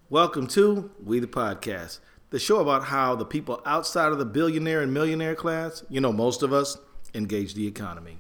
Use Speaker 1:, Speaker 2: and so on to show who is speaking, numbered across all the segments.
Speaker 1: Welcome to We the Podcast, the show about how the people outside of the billionaire and millionaire class, most of us, engage the economy.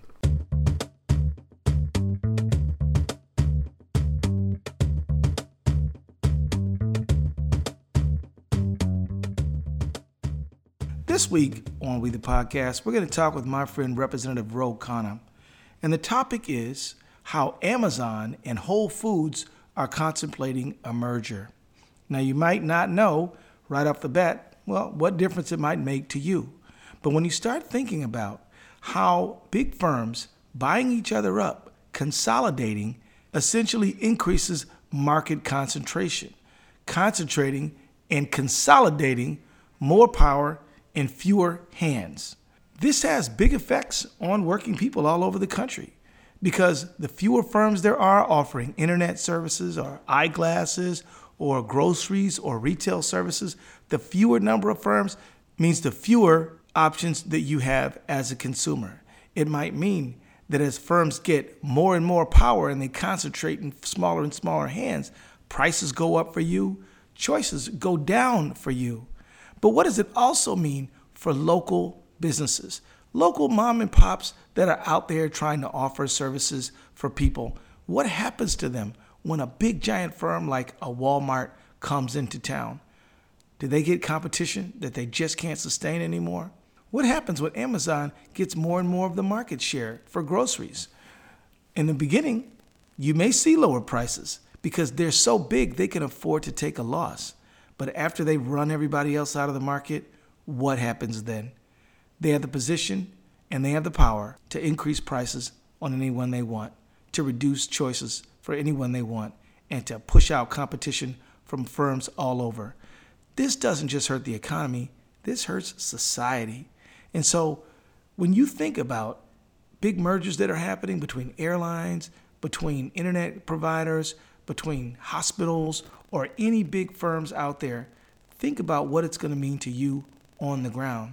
Speaker 1: This week on We the Podcast, we're going to talk with my friend Representative Ro Khanna, and the topic is how Amazon and Whole Foods are contemplating a merger. Now, you might not know right off the bat, what difference it might make to you. But when you start thinking about how big firms buying each other up, consolidating, essentially increases market concentration, concentrating and consolidating more power in fewer hands. This has big effects on working people all over the country because the fewer firms there are offering internet services or eyeglasses or groceries or retail services, the fewer number of firms means the fewer options that you have as a consumer. It might mean that as firms get more and more power and they concentrate in smaller and smaller hands, prices go up for you, choices go down for you. But what does it also mean for local businesses, local mom and pops that are out there trying to offer services for people? What happens to them when a big giant firm like a Walmart comes into town? Do they get competition that they just can't sustain anymore? What happens when Amazon gets more and more of the market share for groceries? In the beginning, you may see lower prices because they're so big they can afford to take a loss. But after they run everybody else out of the market, what happens then? They have the position and they have the power to increase prices on anyone they want, to reduce choices for anyone they want, and to push out competition from firms all over. This doesn't just hurt the economy, this hurts society. And so when you think about big mergers that are happening between airlines, between internet providers, between hospitals, or any big firms out there, think about what it's going to mean to you on the ground.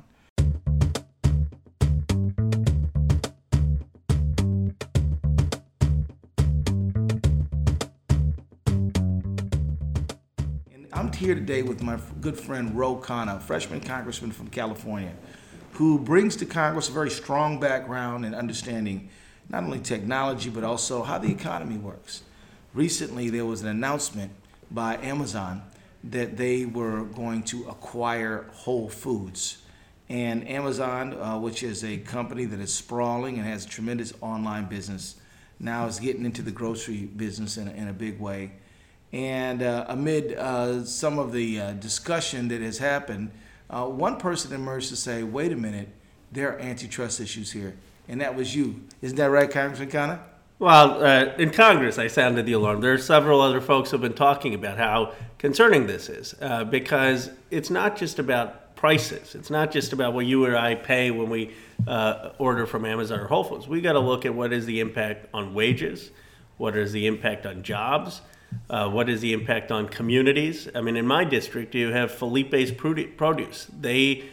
Speaker 1: I'm here today with my good friend Ro Khanna, a freshman congressman from California, who brings to Congress a very strong background in understanding not only technology, but also how the economy works. Recently, there was an announcement by Amazon that they were going to acquire Whole Foods. And Amazon, which is a company that is sprawling and has a tremendous online business, now is getting into the grocery business in a big way. And amid some of the discussion that has happened, one person emerged to say, wait a minute, there are antitrust issues here. And that was you. Isn't that right, Congressman Khanna?
Speaker 2: Well, in Congress, I sounded the alarm. There are several other folks who have been talking about how concerning this is, because it's not just about prices. It's not just about what you or I pay when we order from Amazon or Whole Foods. We got to look at what is the impact on wages, what is the impact on jobs, what is the impact on communities. I mean, in my district, you have Felipe's Produce. They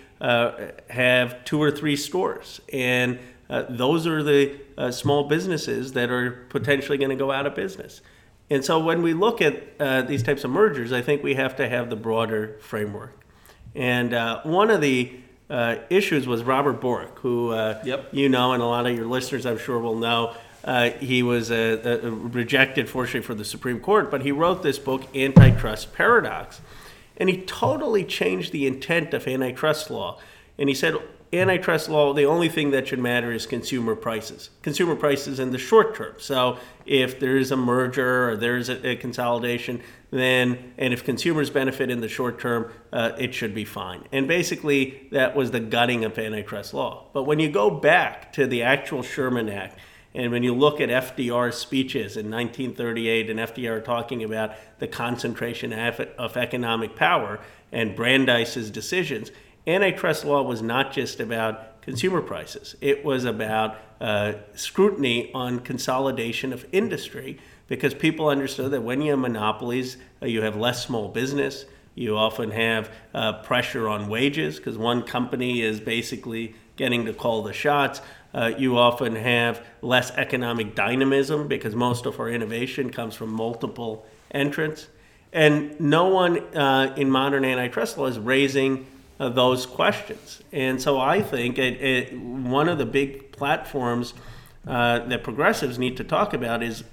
Speaker 2: have 2 or 3 stores, and those are the small businesses that are potentially going to go out of business. And so when we look at these types of mergers, I think we have to have the broader framework. And one of the issues was Robert Bork, who you know, and a lot of your listeners I'm sure will know. He was rejected, fortunately, for the Supreme Court, but he wrote this book, Antitrust Paradox. And he totally changed the intent of antitrust law. And he said, antitrust law, the only thing that should matter is consumer prices in the short term. So if there is a merger or there is a consolidation, then, and if consumers benefit in the short term, it should be fine. And basically, that was the gutting of antitrust law. But when you go back to the actual Sherman Act, and when you look at FDR's speeches in 1938, and FDR talking about the concentration of economic power and Brandeis's decisions, antitrust law was not just about consumer prices. It was about scrutiny on consolidation of industry, because people understood that when you have monopolies, you have less small business. You often have pressure on wages because one company is basically getting to call the shots. You often have less economic dynamism because most of our innovation comes from multiple entrants. And no one in modern antitrust law is raising those questions. And so I think one of the big platforms that progressives need to talk about is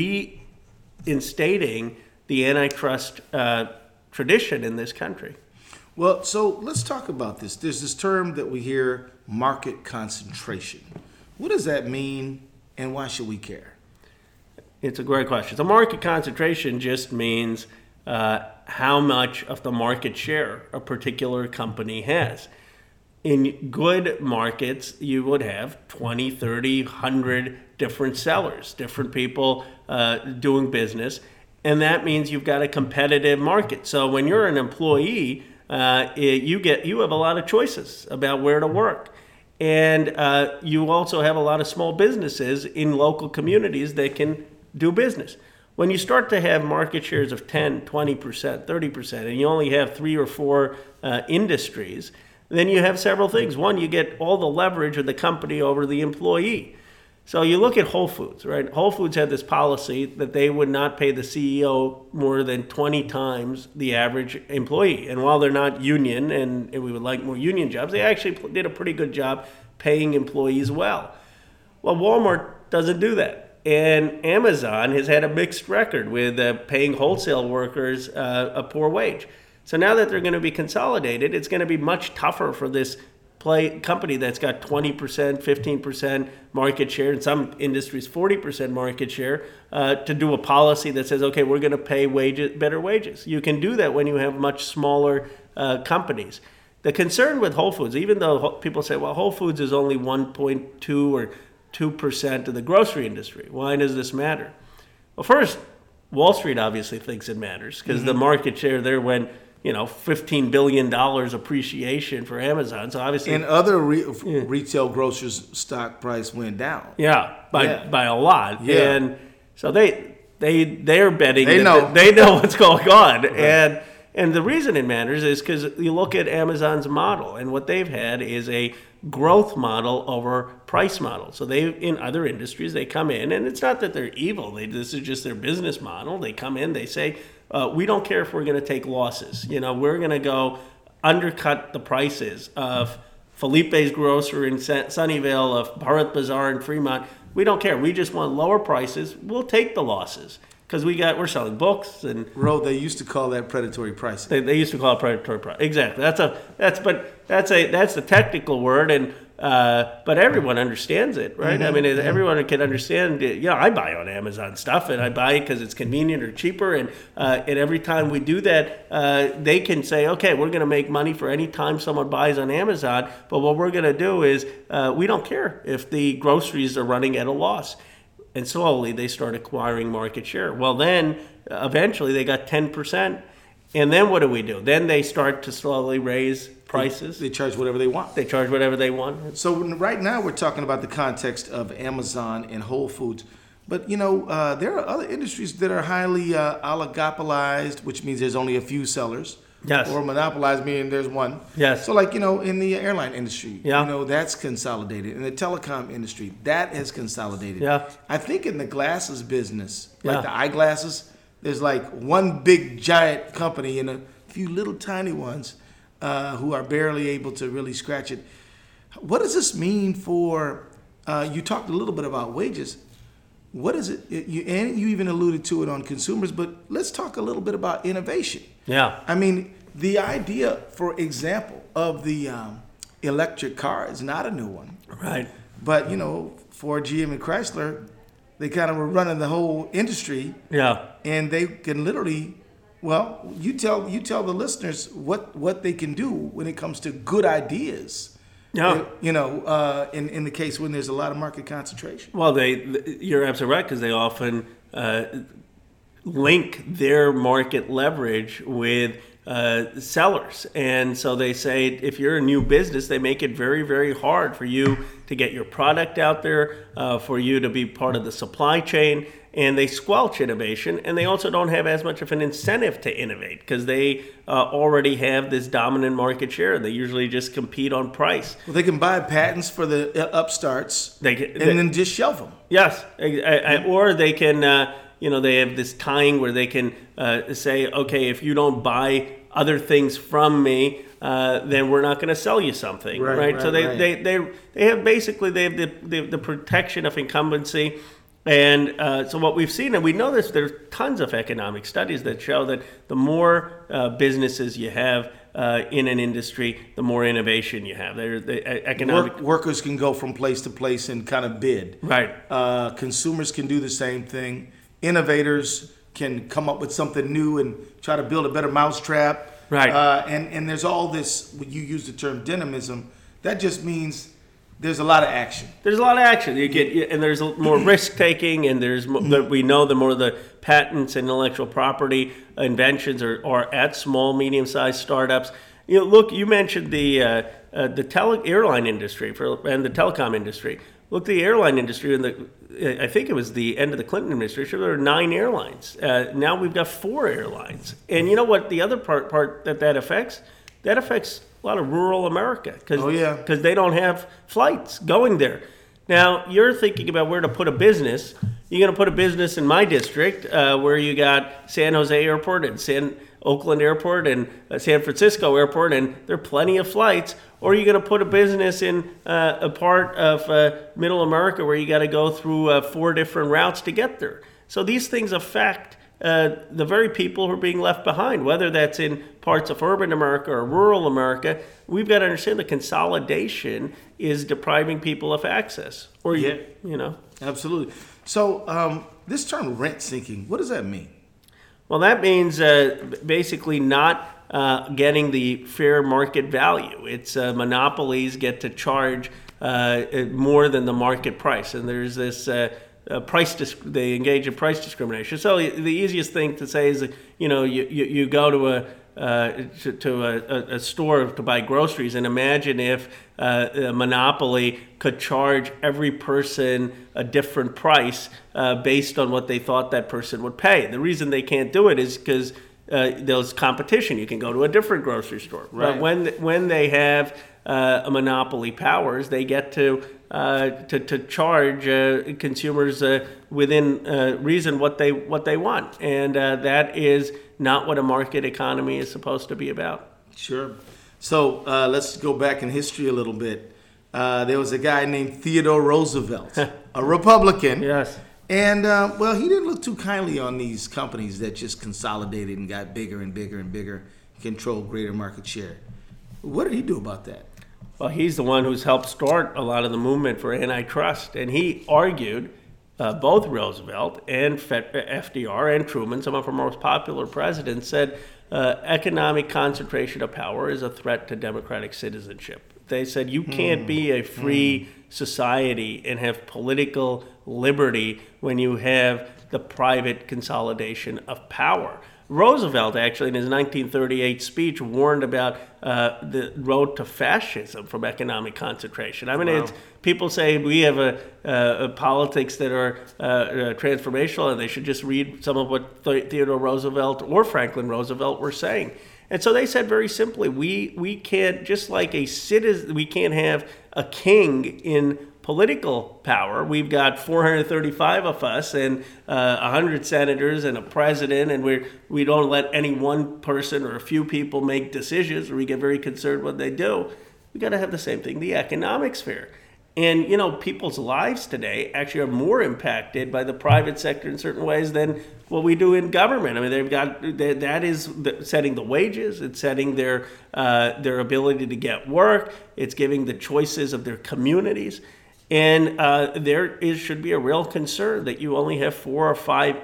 Speaker 2: reinstating the antitrust tradition in this country.
Speaker 1: Well, so let's talk about this. There's this term that we hear, market concentration. What does that mean, and why should we care?
Speaker 2: It's a great question. So market concentration just means how much of the market share a particular company has. In good markets, you would have 20, 30, 100 different sellers, different people doing business, and that means you've got a competitive market. So when you're an employee, you have a lot of choices about where to work. And you also have a lot of small businesses in local communities that can do business. When you start to have market shares of 10, 20%, 30%, and you only have 3 or 4 industries, then you have several things. One, you get all the leverage of the company over the employee. So you look at Whole Foods, right? Whole Foods had this policy that they would not pay the CEO more than 20 times the average employee. And while they're not union, and we would like more union jobs, they actually did a pretty good job paying employees well. Well, Walmart doesn't do that. And Amazon has had a mixed record with paying wholesale workers a poor wage. So now that they're going to be consolidated, it's going to be much tougher for this company that's got 20%, 15% market share, in some industries 40% market share, to do a policy that says, okay, we're going to pay better wages. You can do that when you have much smaller companies. The concern with Whole Foods, even though people say, well, Whole Foods is only 1.2 or 2% of the grocery industry. Why does this matter? Well, first, Wall Street obviously thinks it matters because the market share there went, $15 billion appreciation for Amazon. So obviously,
Speaker 1: and other retail grocers' stock price went down.
Speaker 2: By a lot.
Speaker 1: Yeah.
Speaker 2: And so they're betting.
Speaker 1: They know
Speaker 2: what's going on. Right. And the reason it matters is because you look at Amazon's model, and what they've had is a growth model over price model. So in other industries, they come in, and it's not that they're evil. This is just their business model. They come in, they say, we don't care if we're going to take losses. We're going to go undercut the prices of Felipe's Grocer in Sunnyvale, of Bharat Bazaar in Fremont. We don't care. We just want lower prices. We'll take the losses. Because we're selling books and
Speaker 1: they used to call that predatory pricing.
Speaker 2: They used to call it predatory pricing. Exactly. That's the technical word, and but everyone understands it, right? I mean, everyone can understand. I buy on Amazon stuff, and I buy it because it's convenient or cheaper, and every time we do that, they can say, okay, we're going to make money for any time someone buys on Amazon, but what we're going to do is we don't care if the groceries are running at a loss. And slowly they start acquiring market share. Well, then eventually they got 10%. And then what do? Then they start to slowly raise prices.
Speaker 1: They charge whatever they want.
Speaker 2: So
Speaker 1: right now we're talking about the context of Amazon and Whole Foods. But, there are other industries that are highly oligopolized, which means there's only a few sellers.
Speaker 2: Yes.
Speaker 1: Or monopolized, meaning there's one.
Speaker 2: Yes.
Speaker 1: So in the airline industry,
Speaker 2: yeah.
Speaker 1: That's consolidated. In the telecom industry, that has consolidated.
Speaker 2: Yeah.
Speaker 1: I think in the glasses business, like the eyeglasses, there's like one big giant company and a few little tiny ones who are barely able to really scratch it. What does this mean for, you talked a little bit about wages. What is it? You even alluded to it on consumers, but let's talk a little bit about innovation.
Speaker 2: Yeah.
Speaker 1: I mean, the idea, for example, of the electric car is not a new one.
Speaker 2: Right.
Speaker 1: But, for GM and Chrysler, they kind of were running the whole industry.
Speaker 2: Yeah.
Speaker 1: And they can literally, you tell the listeners what they can do when it comes to good ideas.
Speaker 2: Yeah.
Speaker 1: In the case when there's a lot of market concentration.
Speaker 2: Well, you're absolutely right, because they often link their market leverage with sellers. And so they say, if you're a new business, they make it very, very hard for you to get your product out there, for you to be part of the supply chain. And they squelch innovation, and they also don't have as much of an incentive to innovate because they already have this dominant market share. They usually just compete on price.
Speaker 1: Well, they can buy patents for the upstarts and then just shelf them.
Speaker 2: Yes, or they can they have this tying where they can say, okay, if you don't buy other things from me, then we're not going to sell you something, right? So they have the protection of incumbency. And so what we've seen, and we know this, there's tons of economic studies that show that the more businesses you have in an industry, the more innovation you have.
Speaker 1: Workers can go from place to place and kind of bid.
Speaker 2: Right.
Speaker 1: Consumers can do the same thing. Innovators can come up with something new and try to build a better mousetrap.
Speaker 2: Right.
Speaker 1: And there's all this, when you use the term dynamism, that just means there's a lot of action.
Speaker 2: There's a lot of action. And there's more risk taking, and we know the more the patents and intellectual property inventions are at small, medium-sized startups. Look, you mentioned the airline industry and the telecom industry. Look, the airline industry, I think it was the end of the Clinton administration, there were 9 airlines. Now we've got 4 airlines. And you know what the other part that affects? That affects a lot of rural America because they don't have flights going there. Now, you're thinking about where to put a business. You're going to put a business in my district where you got San Jose Airport and Oakland Airport and San Francisco Airport, and there are plenty of flights. Or you're going to put a business in a part of middle America where you got to go through 4 different routes to get there. So these things affect the very people who are being left behind, whether that's in parts of urban America or rural America. We've got to understand the consolidation is depriving people of access.
Speaker 1: Absolutely. So this term rent sinking, what does that mean?
Speaker 2: Well, that means basically not getting the fair market value. It's monopolies get to charge more than the market price, and there's this they engage in price discrimination. So the easiest thing to say is, you go to a store to buy groceries, and imagine if a monopoly could charge every person a different price based on what they thought that person would pay. The reason they can't do it is because there's competition. You can go to a different grocery store.
Speaker 1: Right.
Speaker 2: But when they have a monopoly powers, they get to charge consumers within reason what they want, and that is not what a market economy is supposed to be about.
Speaker 1: Sure. So let's go back in history a little bit. There was a guy named Theodore Roosevelt, a Republican.
Speaker 2: Yes.
Speaker 1: And, he didn't look too kindly on these companies that just consolidated and got bigger and bigger and bigger, controlled greater market share. What did he do about that?
Speaker 2: Well, he's the one who's helped start a lot of the movement for antitrust. And he argued, both Roosevelt and FDR and Truman, some of our most popular presidents, said economic concentration of power is a threat to democratic citizenship. They said you can't be a free society and have political liberty when you have the private consolidation of power. Roosevelt, actually, in his 1938 speech, warned about the road to fascism from economic concentration. I mean, people say we have a politics that are transformational, and they should just read some of what Theodore Roosevelt or Franklin Roosevelt were saying. And so they said very simply, we can't, just like a citizen, we can't have a king in political power. We've got 435 of us and 100 senators and a president, and we don't let any one person or a few people make decisions, or we get very concerned what they do. We got to have the same thing, the economic sphere. And, people's lives today actually are more impacted by the private sector in certain ways than what we do in government. I mean, that is setting the wages, it's setting their ability to get work, it's giving the choices of their communities. And should be a real concern that you only have 4 or 5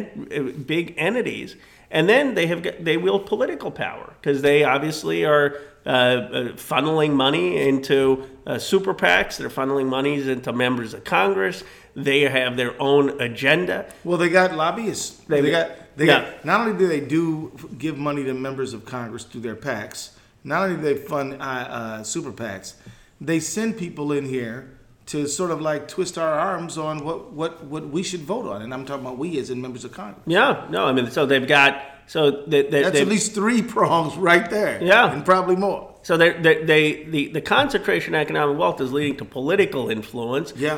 Speaker 2: big entities. And then they wield political power because they obviously are funneling money into super PACs. They're funneling monies into members of Congress. They have their own agenda.
Speaker 1: Well, they got lobbyists. They got. Not only do they give money to members of Congress through their PACs, not only do they fund super PACs, they send people in here to sort of like twist our arms on what we should vote on. And I'm talking about we as in members of Congress.
Speaker 2: Yeah, no, I mean, so they've got,
Speaker 1: that's at least 3 prongs right there.
Speaker 2: Yeah.
Speaker 1: And probably more.
Speaker 2: So the concentration of economic wealth is leading to political influence.
Speaker 1: Yeah.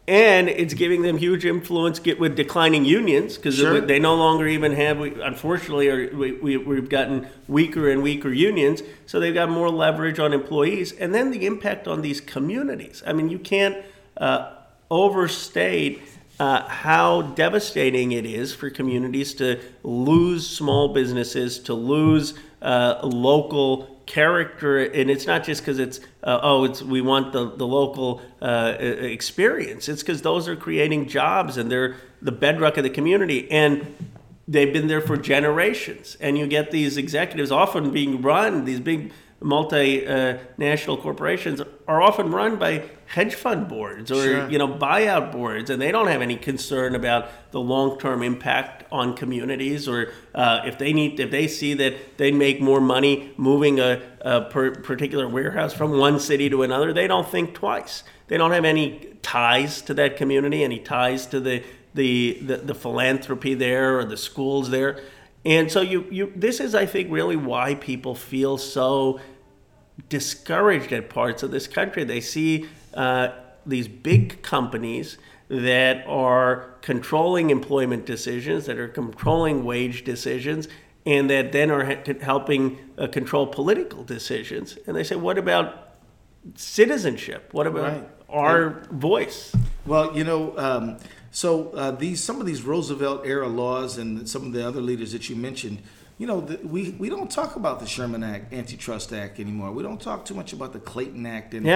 Speaker 2: And it's giving them huge influence with declining unions because
Speaker 1: Sure.
Speaker 2: they no longer even have, unfortunately, we've gotten weaker and weaker unions. So they've got more leverage on employees. And then the impact on these communities. I mean, you can't overstate how devastating it is for communities to lose small businesses, to lose local character, and it's not just because it's we want the local experience. It's because those are creating jobs and they're the bedrock of the community, and they've been there for generations. And you get these executives often being run, these big multinational corporations are often run by hedge fund boards or
Speaker 1: Sure.
Speaker 2: buyout boards, and they don't have any concern about the long-term impact on communities, or if they see that they make more money moving a particular warehouse from one city to another, they don't think twice. They don't have any ties to that community, any ties to the philanthropy there or the schools there. And so this is, I think, really why people feel so discouraged at parts of this country. They see these big companies that are controlling employment decisions, that are controlling wage decisions, and that then are helping control political decisions. And they say, what about citizenship? What about our voice?
Speaker 1: Well, some of these Roosevelt era laws and some of the other leaders that you mentioned, we don't talk about the Sherman Act, Antitrust Act anymore. We don't talk too much about the Clayton Act. And,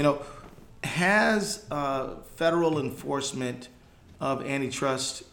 Speaker 1: has federal enforcement of antitrust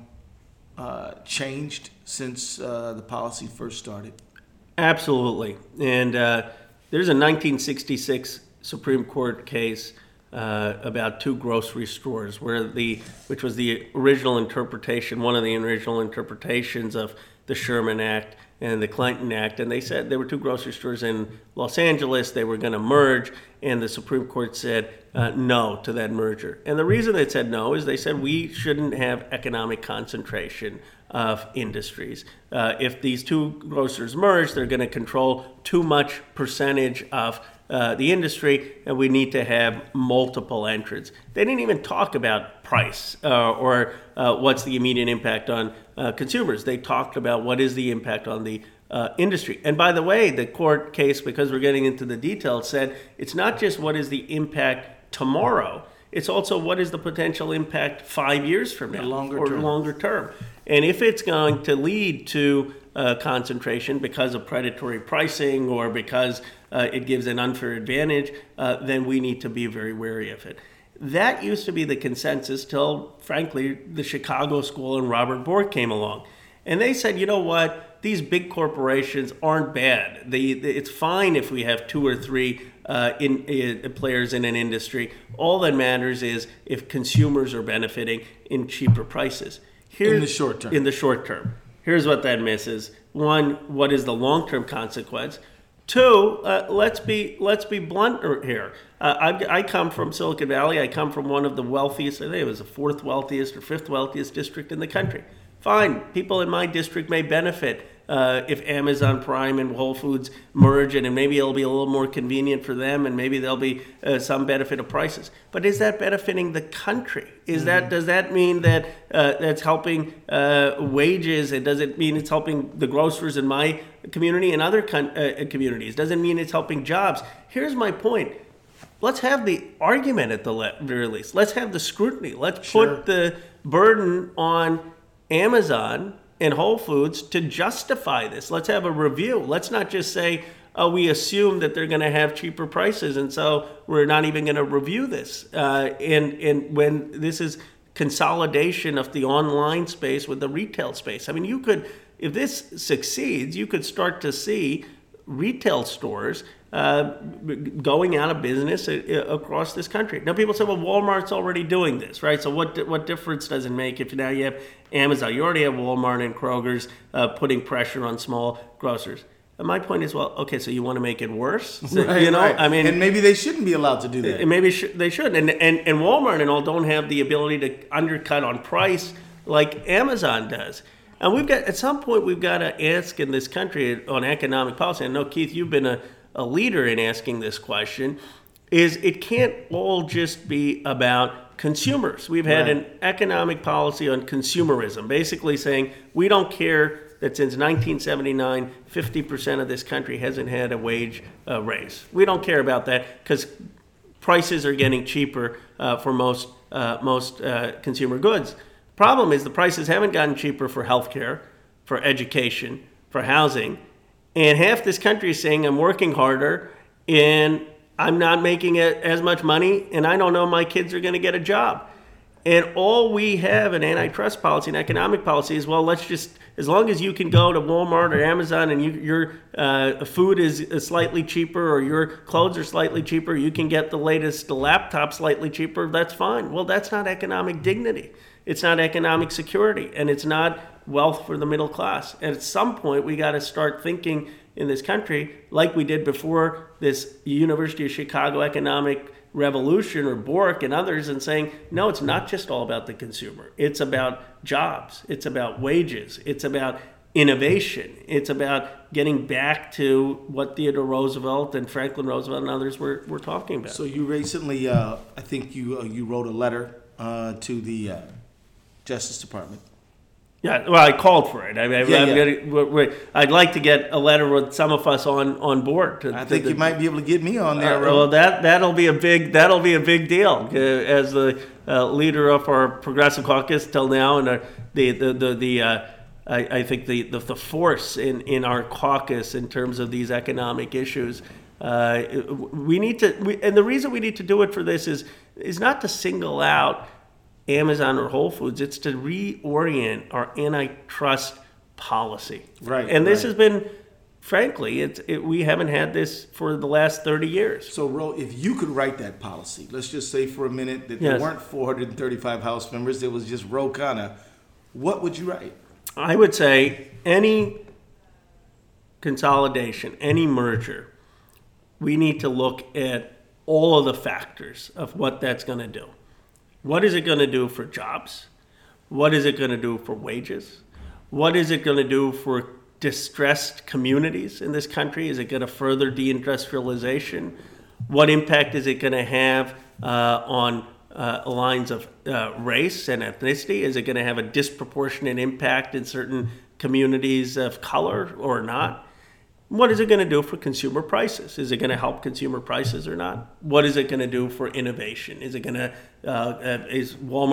Speaker 1: changed since the policy first started?
Speaker 2: Absolutely. And there's a 1966 Supreme Court case about two grocery stores which was the original interpretation, one of the original interpretations of the Sherman Act and the Clayton Act. And they said there were two grocery stores in Los Angeles. They were going to merge, and the Supreme Court said no to that merger. And the reason they said no is they said we shouldn't have economic concentration of industries. If these two grocers merge, they're going to control too much percentage of the industry, and we need to have multiple entrants. They didn't even talk about price or what's the immediate impact on consumers. They talked about what is the impact on the industry. And by the way, the court case, because we're getting into the details, said it's not just what is the impact tomorrow, it's also what is the potential impact 5 years from now longer term. And if it's going to lead to concentration because of predatory pricing or because it gives an unfair advantage, then we need to be very wary of it. That used to be the consensus till, frankly, the Chicago School and Robert Bork came along. And they said, you know what, these big corporations aren't bad. It's fine if we have two or three players in an industry. All that matters is if consumers are benefiting in cheaper prices.
Speaker 1: In the short term.
Speaker 2: In the short term. Here's what that misses. One, what is the long-term consequence? Two, let's be blunt here. I come from Silicon Valley. I come from one of the wealthiest, I think it was the fourth wealthiest or fifth wealthiest district in the country. Fine, people in my district may benefit if Amazon Prime and Whole Foods merge, and maybe it'll be a little more convenient for them, and maybe there'll be some benefit of prices. But is that benefiting the country? Does that mean that that's helping wages? And does it mean it's helping the grocers in my community and other communities? Does it mean it's helping jobs? Here's my point. Let's have the argument at the very least. Let's have the scrutiny. Let's put the burden on Amazon and Whole Foods to justify this. Let's have a review. Let's not just say, oh, we assume that they're going to have cheaper prices, and so we're not even going to review this. And when this is consolidation of the online space with the retail space. I mean, if this succeeds, you could start to see retail stores going out of business across this country. Now, people say, well, Walmart's already doing this, right? So what difference does it make if now you have Amazon? You already have Walmart and Kroger's putting pressure on small grocers. And my point is, well, okay, so you want to make it worse? So,
Speaker 1: right.
Speaker 2: I mean,
Speaker 1: and maybe they shouldn't be allowed to do that.
Speaker 2: Maybe they should. And Walmart and all don't have the ability to undercut on price like Amazon does. And at some point, we've got to ask in this country on economic policy. I know, Keith, you've been a leader in asking this question. is it can't all just be about consumers. We've had an economic policy on consumerism, basically saying we don't care that since 1979, 50% of this country hasn't had a wage raise. We don't care about that because prices are getting cheaper for most consumer goods. Problem is the prices haven't gotten cheaper for healthcare, for education, for housing, and half this country is saying I'm working harder and I'm not making as much money, and I don't know my kids are going to get a job. And all we have in antitrust policy and economic policy is, well, let's just, as long as you can go to Walmart or Amazon and your food is slightly cheaper or your clothes are slightly cheaper, you can get the latest laptop slightly cheaper, that's fine. Well, that's not economic dignity. It's not economic security, and it's not wealth for the middle class. And at some point, we got to start thinking in this country, like we did before this University of Chicago economic revolution or Bork and others, and saying, no, it's not just all about the consumer. It's about jobs. It's about wages. It's about innovation. It's about getting back to what Theodore Roosevelt and Franklin Roosevelt and others were talking about.
Speaker 1: So you recently, I think you wrote a letter to the Justice Department.
Speaker 2: Yeah, well, I called for it. I'd like to get a letter with some of us on board.
Speaker 1: I think you might be able to get me on there.
Speaker 2: Well, that'll be a big deal. As the leader of our Progressive Caucus till now, and I think the force in our caucus in terms of these economic issues. We need to, and the reason we need to do it for this is not to single out Amazon or Whole Foods. It's to reorient our antitrust policy.
Speaker 1: Right.
Speaker 2: And this has been, frankly, we haven't had this for the last 30 years.
Speaker 1: So, Ro, if you could write that policy, let's just say for a minute that there weren't 435 House members, there was just Ro Khanna, what would you write?
Speaker 2: I would say any consolidation, any merger, we need to look at all of the factors of what that's going to do. What is it going to do for jobs? What is it going to do for wages? What is it going to do for distressed communities in this country? Is it going to further deindustrialization? What impact is it going to have on lines of race and ethnicity? Is it going to have a disproportionate impact in certain communities of color or not? What is it going to do for consumer prices? Is it going to help consumer prices or not? What is it going to do for innovation? Is it going to, is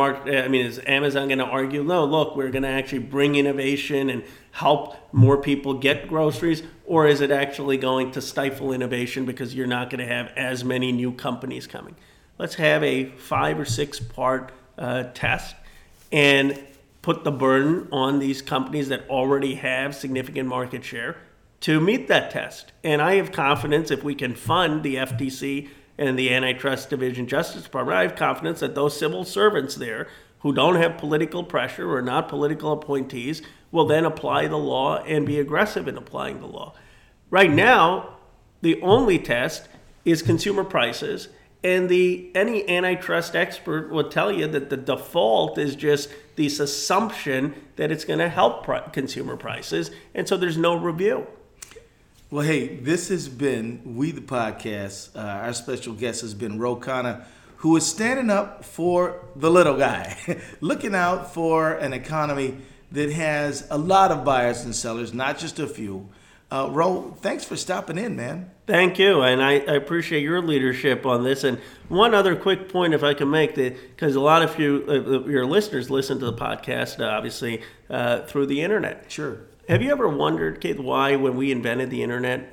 Speaker 2: Amazon going to argue, no, look, we're going to actually bring innovation and help more people get groceries? Or is it actually going to stifle innovation because you're not going to have as many new companies coming? Let's have a 5 or 6 part test and put the burden on these companies that already have significant market share to meet that test. And I have confidence if we can fund the FTC and the Antitrust Division Justice Department, I have confidence that those civil servants there who don't have political pressure or not political appointees will then apply the law and be aggressive in applying the law. Right now, the only test is consumer prices, and any antitrust expert will tell you that the default is just this assumption that it's going to help consumer prices, and so there's no review.
Speaker 1: Well, hey, this has been We the Podcast. Our special guest has been Ro Khanna, who is standing up for the little guy, looking out for an economy that has a lot of buyers and sellers, not just a few. Ro, thanks for stopping in, man.
Speaker 2: Thank you, and I appreciate your leadership on this. And one other quick point, if I can make, because a lot of your listeners listen to the podcast, obviously, through the internet.
Speaker 1: Sure.
Speaker 2: Have you ever wondered, Keith, why when we invented the internet,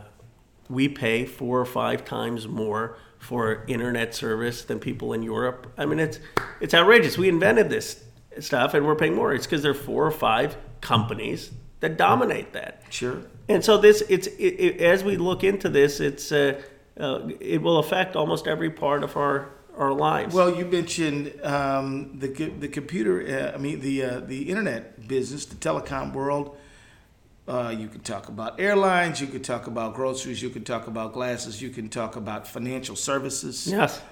Speaker 2: we pay 4 or 5 times more for internet service than people in Europe? I mean, it's outrageous. We invented this stuff and we're paying more. It's because there are 4 or 5 companies that dominate that.
Speaker 1: Sure.
Speaker 2: And so as we look into this, it will affect almost every part of our lives.
Speaker 1: Well, you mentioned the computer. The internet business, the telecom world. You could talk about airlines. You could talk about groceries. You could talk about glasses. You can talk about financial services.
Speaker 2: Yes.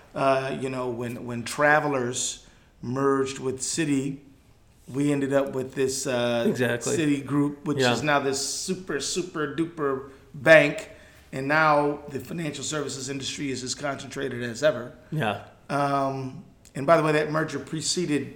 Speaker 1: When Travelers merged with Citi, we ended up with this
Speaker 2: exactly.
Speaker 1: Citi Group, which is now this super, super duper bank. and now the financial services industry is as concentrated as ever.
Speaker 2: Yeah.
Speaker 1: And by the way, that merger preceded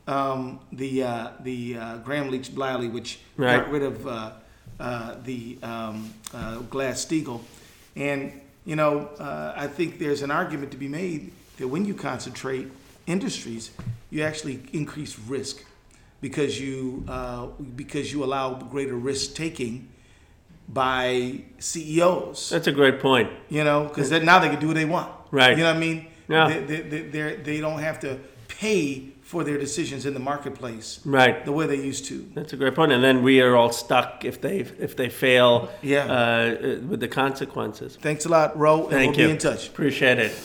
Speaker 1: the Graham Leach Bliley, which got rid of the Glass-Steagall. And I think there's an argument to be made that when you concentrate industries, you actually increase risk because you allow greater risk taking by CEOs.
Speaker 2: That's a great point.
Speaker 1: Because now they can do what they want.
Speaker 2: Right.
Speaker 1: You know what I mean?
Speaker 2: Yeah.
Speaker 1: They don't have to pay for their decisions in the marketplace.
Speaker 2: Right.
Speaker 1: The way they used to.
Speaker 2: That's a great point. And then we are all stuck if they fail.
Speaker 1: Yeah.
Speaker 2: With the consequences.
Speaker 1: Thanks a lot, Ro. And
Speaker 2: Thank
Speaker 1: we'll
Speaker 2: you.
Speaker 1: be in touch.
Speaker 2: Appreciate it.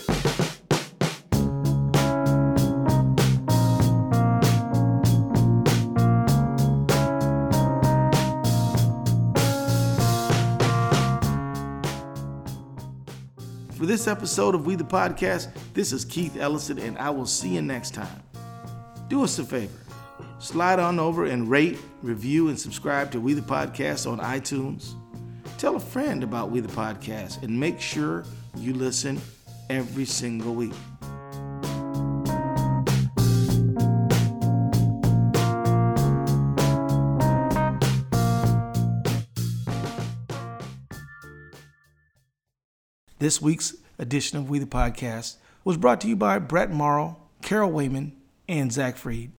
Speaker 1: For this episode of We the Podcast, this is Keith Ellison, and I will see you next time. Do us a favor. Slide on over and rate, review, and subscribe to We the Podcast on iTunes. Tell a friend about We the Podcast, and make sure you listen every single week. This week's edition of We the Podcast was brought to you by Brett Morrow, Carol Wayman, and Zach Freed.